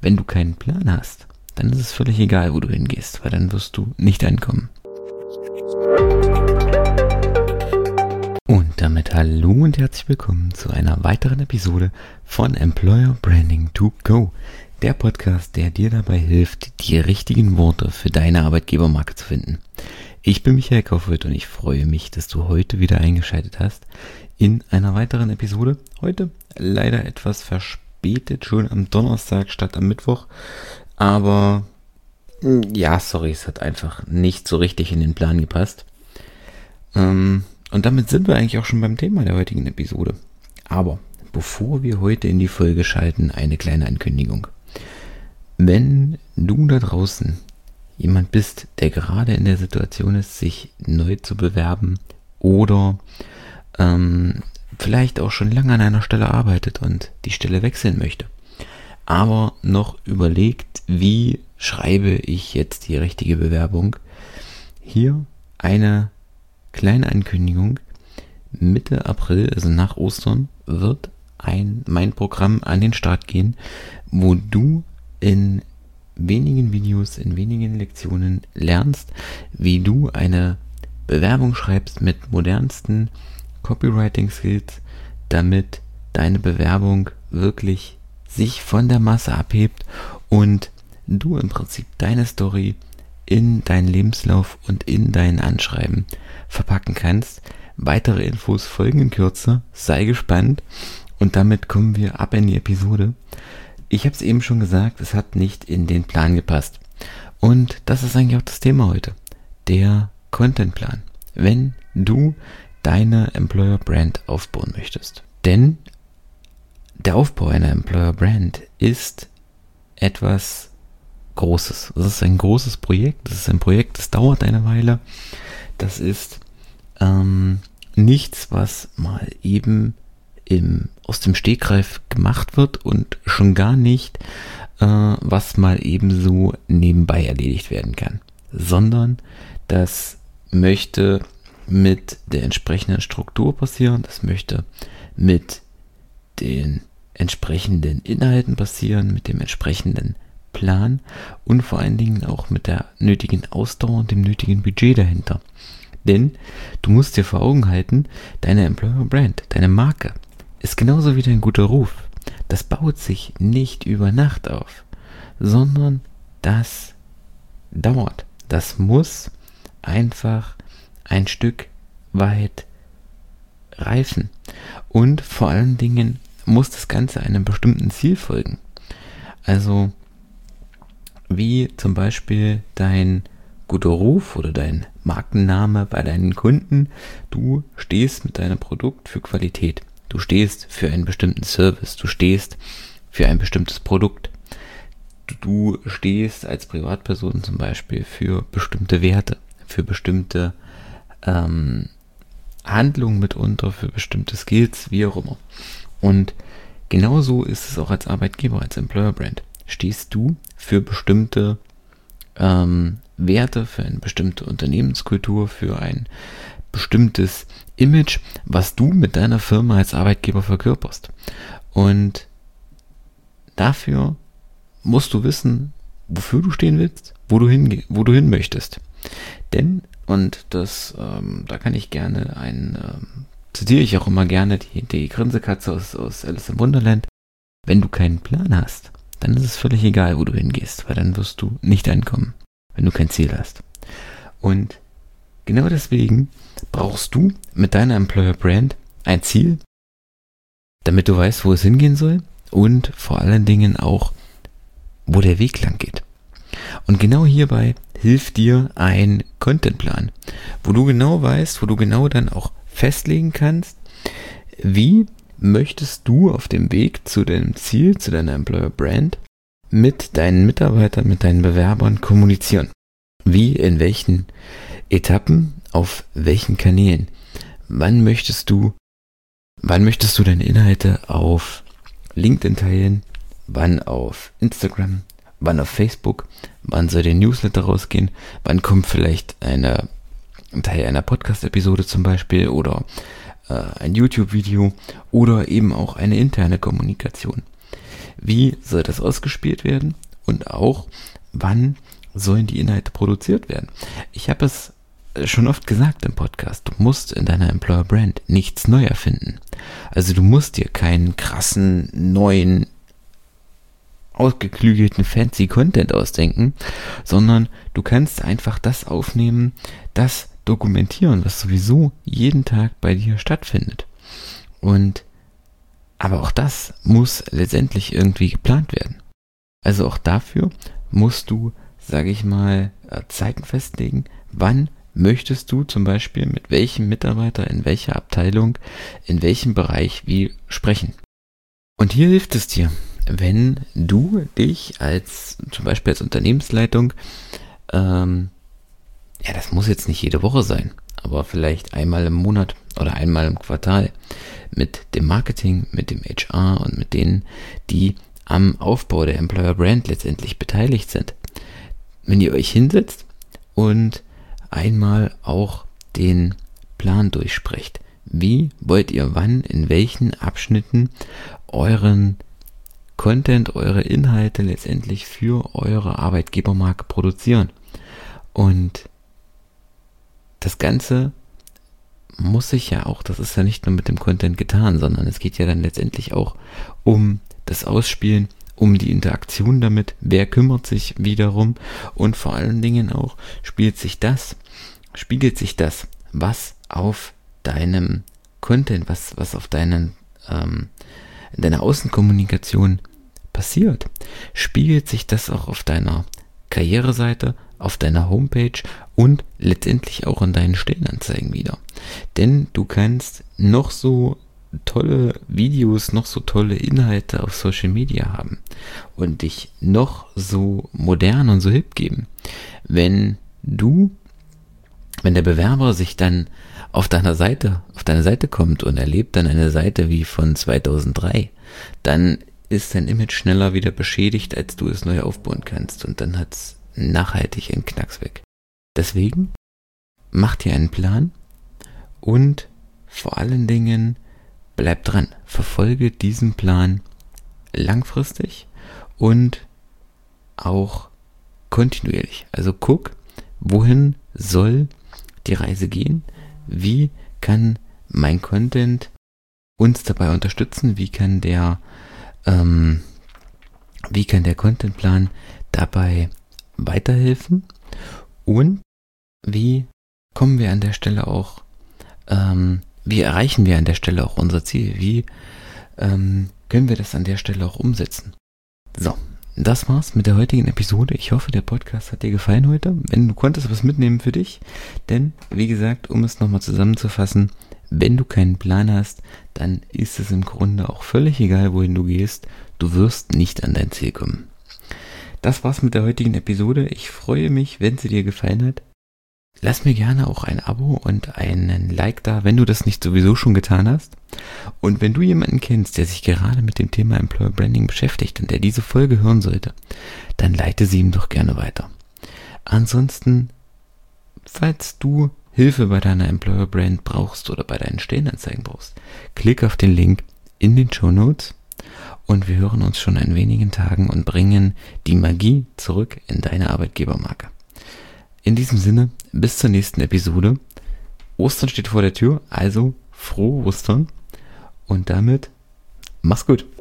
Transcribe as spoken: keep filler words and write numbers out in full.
Wenn du keinen Plan hast, dann ist es völlig egal, wo du hingehst, weil dann wirst du nicht ankommen. Und damit hallo und herzlich willkommen zu einer weiteren Episode von Employer Branding to Go, der Podcast, der dir dabei hilft, die richtigen Worte für deine Arbeitgebermarke zu finden. Ich bin Michael Kaufhold und ich freue mich, dass du heute wieder eingeschaltet hast in einer weiteren Episode. Heute leider etwas verspätet, schon am Donnerstag statt am Mittwoch, aber ja, sorry, es hat einfach nicht so richtig in den Plan gepasst. Ähm, und damit sind wir eigentlich auch schon beim Thema der heutigen Episode. Aber bevor wir heute in die Folge schalten, eine kleine Ankündigung. Wenn du da draußen jemand bist, der gerade in der Situation ist, sich neu zu bewerben oder ähm, vielleicht auch schon lange an einer Stelle arbeitet und die Stelle wechseln möchte, aber noch überlegt, wie schreibe ich jetzt die richtige Bewerbung, hier eine kleine Ankündigung. Mitte April, also nach Ostern, wird ein mein Programm an den Start gehen, wo du in wenigen Videos, in wenigen Lektionen lernst, wie du eine Bewerbung schreibst mit modernsten Copywriting-Skills, damit deine Bewerbung wirklich sich von der Masse abhebt und du im Prinzip deine Story in deinen Lebenslauf und in dein Anschreiben verpacken kannst. Weitere Infos folgen in Kürze, sei gespannt und damit kommen wir ab in die Episode. Ich habe es eben schon gesagt, es hat nicht in den Plan gepasst. Und das ist eigentlich auch das Thema heute, der Contentplan, wenn du deine Employer Brand aufbauen möchtest. Denn der Aufbau einer Employer Brand ist etwas Großes. Das ist ein großes Projekt, das ist ein Projekt, das dauert eine Weile. Das ist ähm, nichts, was mal eben im, aus dem Stegreif gemacht wird und schon gar nicht, äh, was mal eben so nebenbei erledigt werden kann, sondern das möchte mit der entsprechenden Struktur passieren, das möchte mit den entsprechenden Inhalten passieren, mit dem entsprechenden Plan und vor allen Dingen auch mit der nötigen Ausdauer und dem nötigen Budget dahinter. Denn du musst dir vor Augen halten, deine Employer Brand, deine Marke, ist genauso wie dein guter Ruf. Das baut sich nicht über Nacht auf, sondern das dauert. Das muss einfach ein Stück weit reifen. Und vor allen Dingen muss das Ganze einem bestimmten Ziel folgen. Also wie zum Beispiel dein guter Ruf oder dein Markenname bei deinen Kunden. Du stehst mit deinem Produkt für Qualität. Du stehst für einen bestimmten Service. Du stehst für ein bestimmtes Produkt. Du stehst als Privatperson zum Beispiel für bestimmte Werte, für bestimmte ähm, Handlungen mitunter, für bestimmte Skills, wie auch immer. Und genauso ist es auch als Arbeitgeber, als Employer Brand. Stehst du für bestimmte ähm, Werte, für eine bestimmte Unternehmenskultur, für ein bestimmtes Image, was du mit deiner Firma als Arbeitgeber verkörperst. Und dafür musst du wissen, wofür du stehen willst, wo du hin, wo du hin möchtest. Denn, und das, ähm, da kann ich gerne ein, ähm, zitiere ich auch immer gerne die, die Grinsekatze aus, aus Alice im Wunderland. Wenn du keinen Plan hast, dann ist es völlig egal, wo du hingehst, weil dann wirst du nicht ankommen, wenn du kein Ziel hast. Und genau deswegen brauchst du mit deiner Employer Brand ein Ziel, damit du weißt, wo es hingehen soll und vor allen Dingen auch, wo der Weg lang geht. Und genau hierbei hilft dir ein Contentplan, wo du genau weißt, wo du genau dann auch festlegen kannst, wie möchtest du auf dem Weg zu deinem Ziel, zu deiner Employer Brand mit deinen Mitarbeitern, mit deinen Bewerbern kommunizieren. Wie, in welchen Etappen, auf welchen Kanälen. Wann möchtest du, wann möchtest du deine Inhalte auf LinkedIn teilen, wann auf Instagram, wann auf Facebook, wann soll der Newsletter rausgehen, wann kommt vielleicht eine, ein Teil einer Podcast-Episode zum Beispiel oder äh, ein YouTube-Video oder eben auch eine interne Kommunikation. wie soll das ausgespielt werden und auch, wann sollen die Inhalte produziert werden. Ich habe es schon oft gesagt im Podcast, du musst in deiner Employer Brand nichts neu erfinden. Also du musst dir keinen krassen, neuen, ausgeklügelten, fancy Content ausdenken, sondern du kannst einfach das aufnehmen, das dokumentieren, was sowieso jeden Tag bei dir stattfindet. Und aber auch das muss letztendlich irgendwie geplant werden. Also auch dafür musst du, sage ich mal, Zeiten festlegen, wann möchtest du zum Beispiel mit welchem Mitarbeiter in welcher Abteilung, in welchem Bereich wie sprechen. Und hier hilft es dir, wenn du dich als, zum Beispiel als Unternehmensleitung, ähm, ja, das muss jetzt nicht jede Woche sein, aber vielleicht einmal im Monat oder einmal im Quartal mit dem Marketing, mit dem H R und mit denen, die am Aufbau der Employer Brand letztendlich beteiligt sind. Wenn ihr euch hinsetzt und einmal auch den Plan durchsprecht. Wie wollt ihr wann, in welchen Abschnitten euren Content, eure Inhalte letztendlich für eure Arbeitgebermarke produzieren? Und das Ganze muss sich ja auch, das ist ja nicht nur mit dem Content getan, sondern es geht ja dann letztendlich auch um das Ausspielen, um die Interaktion damit, wer kümmert sich wiederum und vor allen Dingen auch spielt sich das, spiegelt sich das, was auf deinem Content, was, was auf deinen, ähm, in deiner Außenkommunikation passiert, spiegelt sich das auch auf deiner Karriereseite, auf deiner Homepage und letztendlich auch in deinen Stellenanzeigen wieder. Denn du kannst noch so tolle Videos, noch so tolle Inhalte auf Social Media haben und dich noch so modern und so hip geben. Wenn du, wenn der Bewerber sich dann auf deiner Seite, auf deine Seite kommt und erlebt dann eine Seite wie von zweitausenddrei, dann ist dein Image schneller wieder beschädigt, als du es neu aufbauen kannst und dann hat es nachhaltig einen Knacks weg. Deswegen mach dir einen Plan und vor allen Dingen bleib dran, verfolge diesen Plan langfristig und auch kontinuierlich. Also guck, wohin soll die Reise gehen? Wie kann mein Content uns dabei unterstützen? Wie kann der, ähm, wie kann der Contentplan dabei weiterhelfen? Und wie kommen wir an der Stelle auch, ähm, wie erreichen wir an der Stelle auch unser Ziel? Wie ähm, können wir das an der Stelle auch umsetzen? So, das war's mit der heutigen Episode. Ich hoffe, der Podcast hat dir gefallen heute. Wenn du konntest was mitnehmen für dich, denn wie gesagt, um es nochmal zusammenzufassen, wenn du keinen Plan hast, dann ist es im Grunde auch völlig egal, wohin du gehst. Du wirst nicht an dein Ziel kommen. Das war's mit der heutigen Episode. Ich freue mich, wenn sie dir gefallen hat. Lass mir gerne auch ein Abo und einen Like da, wenn du das nicht sowieso schon getan hast. Und wenn du jemanden kennst, der sich gerade mit dem Thema Employer Branding beschäftigt und der diese Folge hören sollte, dann leite sie ihm doch gerne weiter. Ansonsten, falls du Hilfe bei deiner Employer Brand brauchst oder bei deinen Stellenanzeigen brauchst, klick auf den Link in den Shownotes und wir hören uns schon in wenigen Tagen und bringen die Magie zurück in deine Arbeitgebermarke. In diesem Sinne, bis zur nächsten Episode. Ostern steht vor der Tür, also frohe Ostern und damit mach's gut.